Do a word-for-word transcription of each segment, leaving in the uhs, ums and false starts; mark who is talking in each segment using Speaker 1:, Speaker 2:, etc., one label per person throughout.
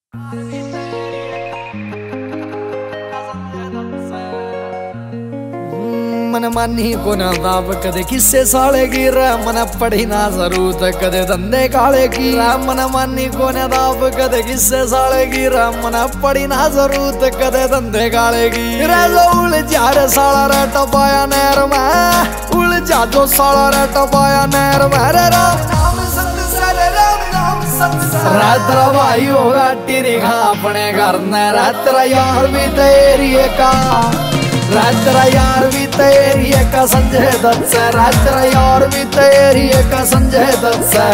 Speaker 1: मन मानी को ना दाब कदे किस्से साले की रे मन पढ़ी ना जरूरत कदे धंधे काले की रे मन मानी को ना दाब कदे किस्से साले की रे मन पढ़ी ना जरूरत कदे धंधे काले की रे जो उलझा रे साला रे टपाया नहर में उलझा जो साला रे टपाया नहर में रे राम नाम सत सरे राम नाम सत रात्र भाई होगा टीरी खा अपने घर ने रात्र यार भी तेरी का रात्र यार भी तेरी का संजय दत्त से रात्र यार भी तेरी का संजय दत्त से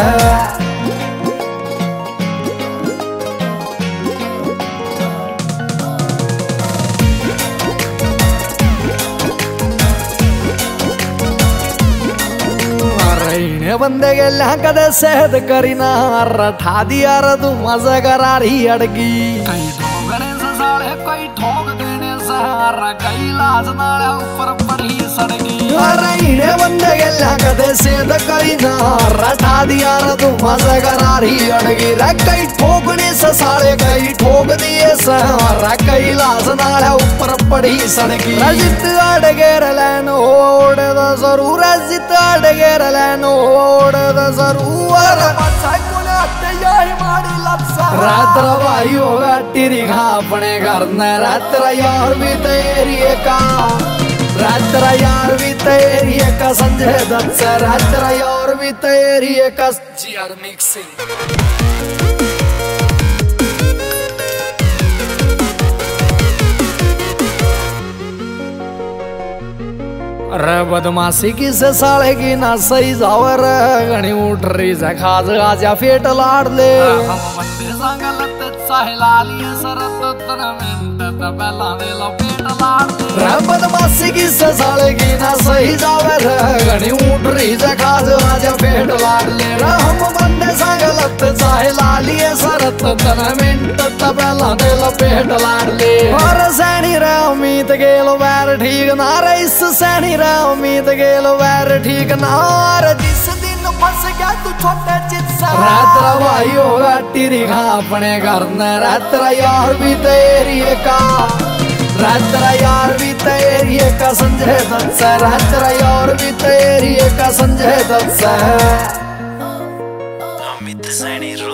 Speaker 1: बंदे के ला कदे सेहत करी ना रठा दिया रे तू मजा करारी अड़गी कई ठोकने से साले कई ठोक देने से कई लाज नाले ऊपर पड़ी सड़गी अरे इने बंदे के ला कदे सेहत करी ना रठा दिया रे तू मजा करारी अड़गी रे कई ठोकने से साले कई ठोक दिए से कई लाज नाले ऊपर पड़ी सड़गी रजित अड़गे रलैन ओड़ दा जरूर रजित अड़गे रलैन रात्र भाई होगा टीरी खा अपने घर ने रात्र यार भी तेरी का रात्र यार भी तेरी का संजय दत्त से रात्र यार भी तेरी का जीआर मिक्सिंग रे बदमाशी की से साले की ना सही जावर घनी उठ रही से खाज आजा फेट लाड़ ले हम मंदिर संगलत साहिला लिए सरत तन मिंट तबला ने लो फेट लाड़ रे बदमाशी की से साले की ना सही जावर घनी उठ रही से खाज आजा फेट लाड़ ले रे हम मंदिर संगलत साहिला लिए सरत तन मिंट तबला ने लो फेट लाड़ ले और सैनी रे उम्मीद गेलो बैर ठीक ना रे इस सैनी उम्मीद गेलो वैर ठीक नार जिस दिन फंस गया तू छोटे चित सा रात्र भाई होगा टीरी खा अपने घर ने रात्र यार भी तेरी का रात्र यार भी तेरी का संजय दत्त से रात्र यार भी तेरी का संजय दत्त से अमित सैनी।